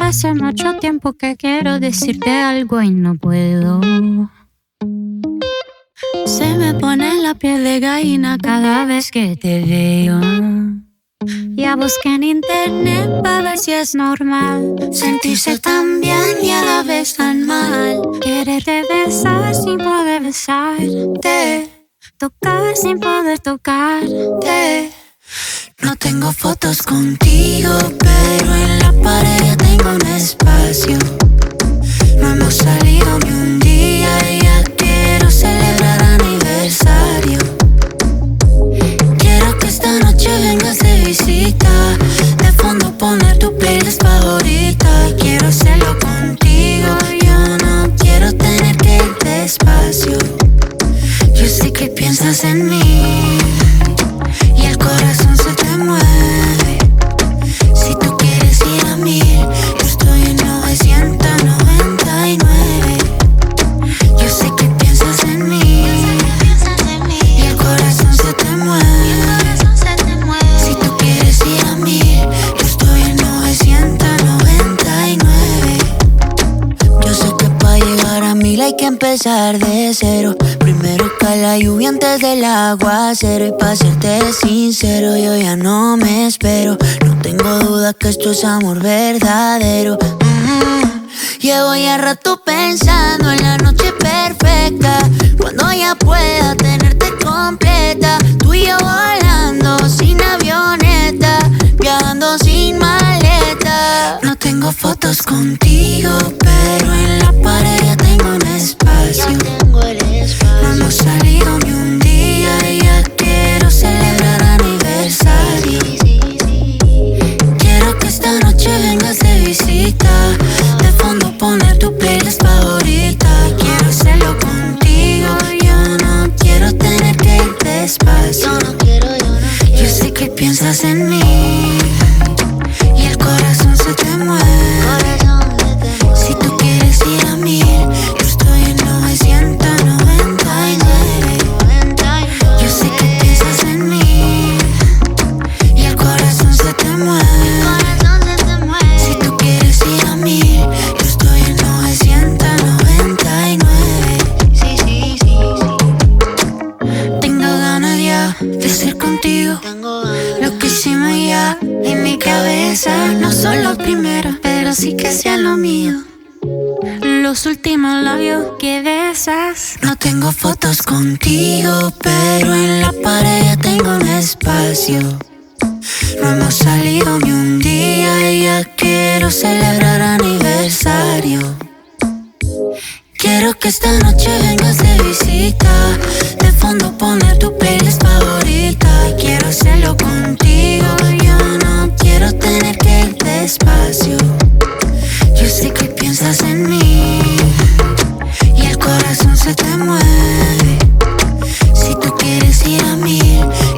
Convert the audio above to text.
hace mucho tiempo que quiero decirte algo y no puedo. Se me pone la piel de gallina cada vez que te veo. Ya busqué en internet para ver si es normal sentirse tan bien y a la vez tan mal. Quererte besar sin poder besarte, tocar sin poder tocarte. No tengo fotos contigo, pero en la pared ya tengo un espacio. No hemos salido ni un día y ya quiero celebrar aniversario. Quiero que esta noche vengas de visita, de fondo poner tu playlist favorita. Quiero hacerlo contigo, yo no quiero tener que ir despacio. Yo sé que piensas en mí y el corazón se te mueve. Si tú quieres ir a 1000, yo estoy en 999. Yo sé que piensas en mí y el corazón se te mueve. Si tú quieres ir a 1000, yo estoy en 999. Yo sé que para llegar a 1000 hay que empezar de cero. Primero cae la lluvia antes del aguacero. Y para serte sincero, yo ya no me espero. No tengo duda que esto es amor verdadero. Llevo ya rato pensando en la noche perfecta, cuando ya pueda tenerte completa. Tú y yo volando sin avioneta, viajando sin maleta. No tengo fotos contigo, pero en la pared ya tengo un espacio. No hemos salido ni un día y ya quiero celebrar aniversario. Quiero que esta noche vengas de visita, de fondo poner tu playlist favorita. Quiero hacerlo contigo, yo no quiero tener que ir despacio. Yo sé que piensas en mí y el corazón se te mueve. Si tú quieres ir a 1000, yo estoy en 999. Yo sé que piensas en mí y el corazón se te mueve. Si tú quieres ir a 1000, yo estoy en 999. Tengo ganas ya de ser contigo. Lo que hicimos ya en mi cabeza no son los primeros, pero sí que sean lo mío. Los últimos labios que besas. No tengo fotos contigo, pero en la pared ya tengo un espacio. No hemos salido ni un día y ya quiero celebrar aniversario. Quiero que esta noche vengas de visita, de fondo poner tu playlist favorita. Quiero hacerlo contigo, yo no quiero tener que ir despacio. Yo sé que piensas en mí y el corazón se te mueve. Si tú quieres ir a 1000,